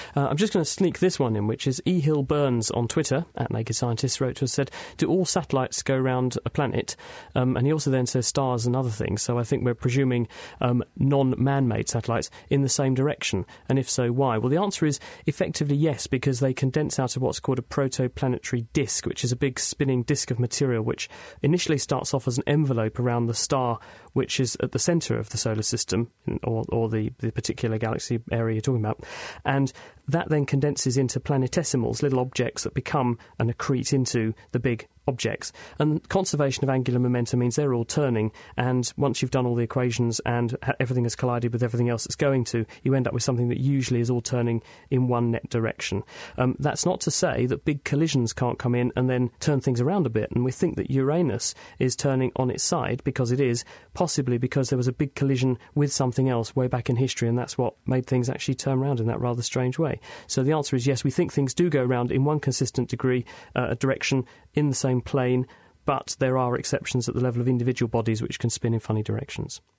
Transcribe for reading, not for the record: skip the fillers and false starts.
I'm just going to sneak this one in, which is E. Hill Burns on Twitter, at Naked Scientists, wrote to us, said, do all satellites go around a planet? And he also then says stars and other things, so I think we're presuming non-man-made satellites in the same direction, and if so, why? Well, the answer is effectively yes, because they condense out of what's called a protoplanetary disk, which is a big spinning disk of material which initially starts off as an envelope around the star which is at the centre of the solar system, or the particular galaxy area you're talking about, and that then condenses into planetesimals, little objects that become and accrete into the big objects. And conservation of angular momentum means they're all turning, and once you've done all the equations and everything has collided with everything else it's going to, you end up with something that usually is all turning in one net direction. That's not to say that big collisions can't come in and then turn things around a bit, and we think that Uranus is turning on its side because it is, possibly because there was a big collision with something else way back in history, and that's what made things actually turn around in that rather strange way. So the answer is yes, we think things do go around in one consistent degree, a direction in the same plane, but there are exceptions at the level of individual bodies which can spin in funny directions.